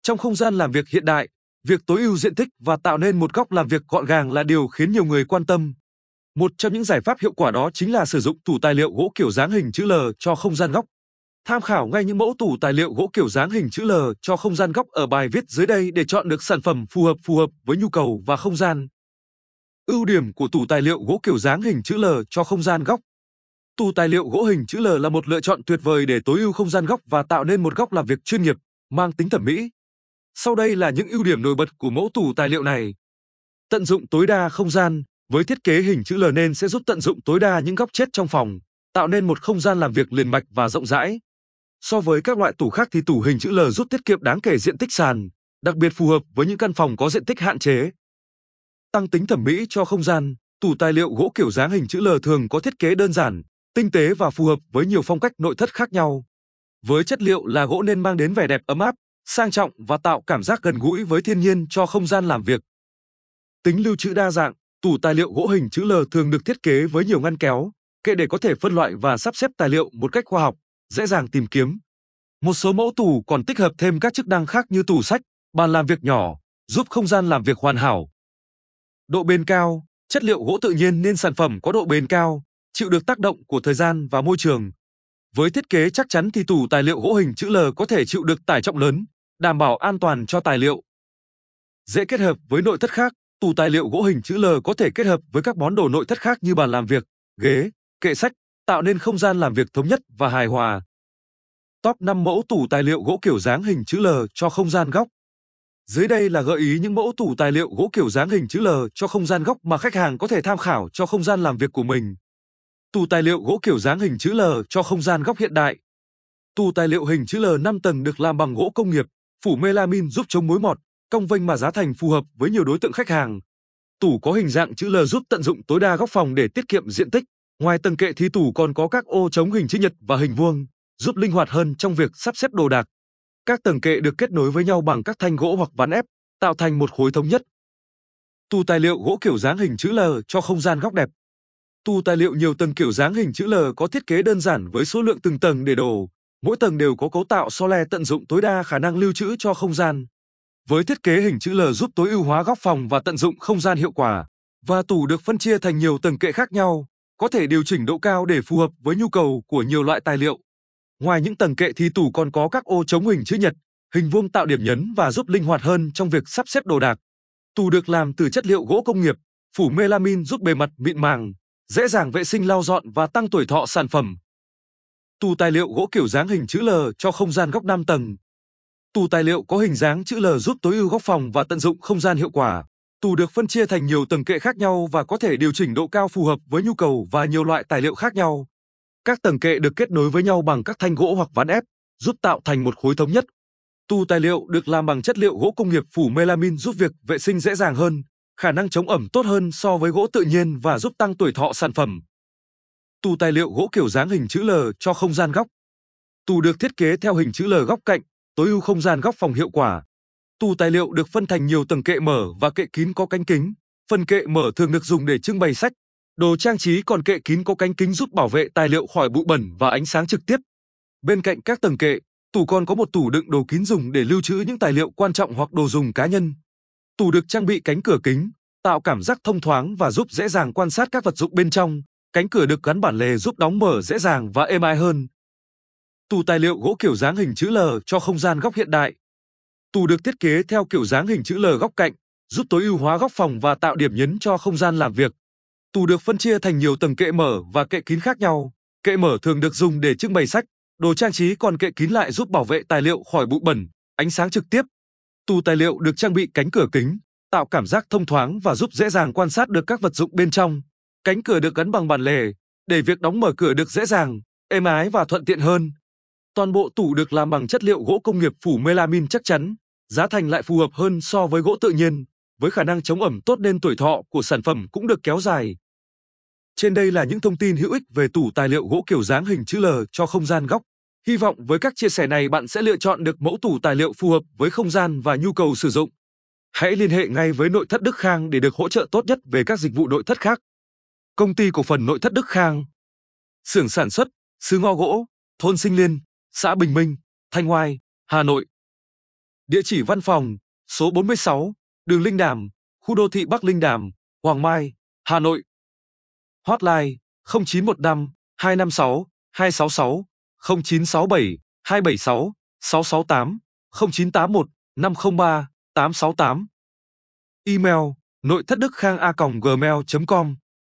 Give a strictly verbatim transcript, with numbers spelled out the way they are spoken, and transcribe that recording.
Trong không gian làm việc hiện đại, việc tối ưu diện tích và tạo nên một góc làm việc gọn gàng là điều khiến nhiều người quan tâm. Một trong những giải pháp hiệu quả đó chính là sử dụng tủ tài liệu gỗ kiểu dáng hình chữ L cho không gian góc. Tham khảo ngay những mẫu tủ tài liệu gỗ kiểu dáng hình chữ L cho không gian góc ở bài viết dưới đây để chọn được sản phẩm phù hợp phù hợp với nhu cầu và không gian. Ưu điểm của tủ tài liệu gỗ kiểu dáng hình chữ L cho không gian góc. Tủ tài liệu gỗ hình chữ L là một lựa chọn tuyệt vời để tối ưu không gian góc và tạo nên một góc làm việc chuyên nghiệp, mang tính thẩm mỹ. Sau đây là những ưu điểm nổi bật của mẫu tủ tài liệu này. Tận dụng tối đa không gian, với thiết kế hình chữ L nên sẽ giúp tận dụng tối đa những góc chết trong phòng, tạo nên một không gian làm việc liền mạch và rộng rãi. So với các loại tủ khác thì tủ hình chữ L giúp tiết kiệm đáng kể diện tích sàn, đặc biệt phù hợp với những căn phòng có diện tích hạn chế. Tăng tính thẩm mỹ cho không gian, tủ tài liệu gỗ kiểu dáng hình chữ L thường có thiết kế đơn giản, tinh tế và phù hợp với nhiều phong cách nội thất khác nhau. Với chất liệu là gỗ nên mang đến vẻ đẹp ấm áp, sang trọng và tạo cảm giác gần gũi với thiên nhiên cho không gian làm việc. Tính lưu trữ đa dạng, tủ tài liệu gỗ hình chữ L thường được thiết kế với nhiều ngăn kéo, kệ để có thể phân loại và sắp xếp tài liệu một cách khoa học, dễ dàng tìm kiếm. Một số mẫu tủ còn tích hợp thêm các chức năng khác như tủ sách, bàn làm việc nhỏ, giúp không gian làm việc hoàn hảo. Độ bền cao, chất liệu gỗ tự nhiên nên sản phẩm có độ bền cao, chịu được tác động của thời gian và môi trường. Với thiết kế chắc chắn thì tủ tài liệu gỗ hình chữ L có thể chịu được tải trọng lớn, đảm bảo an toàn cho tài liệu. Dễ kết hợp với nội thất khác, tủ tài liệu gỗ hình chữ L có thể kết hợp với các món đồ nội thất khác như bàn làm việc, ghế, kệ sách, tạo nên không gian làm việc thống nhất và hài hòa. Top năm mẫu tủ tài liệu gỗ kiểu dáng hình chữ L cho không gian góc. Dưới đây là gợi ý những mẫu tủ tài liệu gỗ kiểu dáng hình chữ L cho không gian góc mà khách hàng có thể tham khảo cho không gian làm việc của mình. Tủ tài liệu gỗ kiểu dáng hình chữ L cho không gian góc hiện đại. Tủ tài liệu hình chữ L năm tầng được làm bằng gỗ công nghiệp, phủ melamine giúp chống mối mọt, cong vênh mà giá thành phù hợp với nhiều đối tượng khách hàng. Tủ có hình dạng chữ L giúp tận dụng tối đa góc phòng để tiết kiệm diện tích. Ngoài tầng kệ thì tủ còn có các ô trống hình chữ nhật và hình vuông, giúp linh hoạt hơn trong việc sắp xếp đồ đạc. Các tầng kệ được kết nối với nhau bằng các thanh gỗ hoặc ván ép, tạo thành một khối thống nhất. Tủ tài liệu gỗ kiểu dáng hình chữ L cho không gian góc đẹp. Tủ tài liệu nhiều tầng kiểu dáng hình chữ L có thiết kế đơn giản với số lượng từng tầng để đồ. Mỗi tầng đều có cấu tạo so le tận dụng tối đa khả năng lưu trữ cho không gian. Với thiết kế hình chữ L giúp tối ưu hóa góc phòng và tận dụng không gian hiệu quả. Và tủ được phân chia thành nhiều tầng kệ khác nhau, có thể điều chỉnh độ cao để phù hợp với nhu cầu của nhiều loại tài liệu. Ngoài những tầng kệ thì tủ còn có các ô trống hình chữ nhật, hình vuông tạo điểm nhấn và giúp linh hoạt hơn trong việc sắp xếp đồ đạc. Tủ được làm từ chất liệu gỗ công nghiệp, phủ melamine giúp bề mặt mịn màng, dễ dàng vệ sinh lau dọn và tăng tuổi thọ sản phẩm. Tủ tài liệu gỗ kiểu dáng hình chữ L cho không gian góc năm tầng. Tủ tài liệu có hình dáng chữ L giúp tối ưu góc phòng và tận dụng không gian hiệu quả. Tủ được phân chia thành nhiều tầng kệ khác nhau và có thể điều chỉnh độ cao phù hợp với nhu cầu và nhiều loại tài liệu khác nhau. Các tầng kệ được kết nối với nhau bằng các thanh gỗ hoặc ván ép, giúp tạo thành một khối thống nhất. Tủ tài liệu được làm bằng chất liệu gỗ công nghiệp phủ melamine giúp việc vệ sinh dễ dàng hơn, khả năng chống ẩm tốt hơn so với gỗ tự nhiên và giúp tăng tuổi thọ sản phẩm. Tủ tài liệu gỗ kiểu dáng hình chữ L cho không gian góc. Tủ được thiết kế theo hình chữ L góc cạnh, tối ưu không gian góc phòng hiệu quả. Tủ tài liệu được phân thành nhiều tầng kệ mở và kệ kín có cánh kính. Phần kệ mở thường được dùng để trưng bày sách, đồ trang trí, còn kệ kín có cánh kính giúp bảo vệ tài liệu khỏi bụi bẩn và ánh sáng trực tiếp. Bên cạnh các tầng kệ, tủ còn có một tủ đựng đồ kín dùng để lưu trữ những tài liệu quan trọng hoặc đồ dùng cá nhân. Tủ được trang bị cánh cửa kính, tạo cảm giác thông thoáng và giúp dễ dàng quan sát các vật dụng bên trong. Cánh cửa được gắn bản lề giúp đóng mở dễ dàng và êm ái hơn. Tủ tài liệu gỗ kiểu dáng hình chữ L cho không gian góc hiện đại. Tủ được thiết kế theo kiểu dáng hình chữ L góc cạnh, giúp tối ưu hóa góc phòng và tạo điểm nhấn cho không gian làm việc. Tủ được phân chia thành nhiều tầng kệ mở và kệ kín khác nhau. Kệ mở thường được dùng để trưng bày sách, đồ trang trí, còn kệ kín lại giúp bảo vệ tài liệu khỏi bụi bẩn, ánh sáng trực tiếp. Tủ tài liệu được trang bị cánh cửa kính, tạo cảm giác thông thoáng và giúp dễ dàng quan sát được các vật dụng bên trong. Cánh cửa được gắn bằng bản lề, để việc đóng mở cửa được dễ dàng, êm ái và thuận tiện hơn. Toàn bộ tủ được làm bằng chất liệu gỗ công nghiệp phủ melamine chắc chắn, giá thành lại phù hợp hơn so với gỗ tự nhiên, với khả năng chống ẩm tốt nên tuổi thọ của sản phẩm cũng được kéo dài. Trên đây là những thông tin hữu ích về tủ tài liệu gỗ kiểu dáng hình chữ L cho không gian góc. Hy vọng với các chia sẻ này bạn sẽ lựa chọn được mẫu tủ tài liệu phù hợp với không gian và nhu cầu sử dụng. Hãy liên hệ ngay với Nội thất Đức Khang để được hỗ trợ tốt nhất về các dịch vụ nội thất khác. Công ty cổ phần Nội thất Đức Khang. Xưởng sản xuất, xứ Ngo Gỗ, thôn Sinh Liên, xã Bình Minh, Thanh Oai, Hà Nội. Địa chỉ văn phòng: số bốn mươi sáu, đường Linh Đàm, khu đô thị Bắc Linh Đàm, Hoàng Mai, Hà Nội. Hotline: không chín một năm, hai năm sáu, hai sáu sáu, không chín sáu bảy, hai bảy sáu, sáu sáu tám, không chín tám một, năm không ba, tám sáu tám. Email: nội thất đức khang a còng gmail chấm com.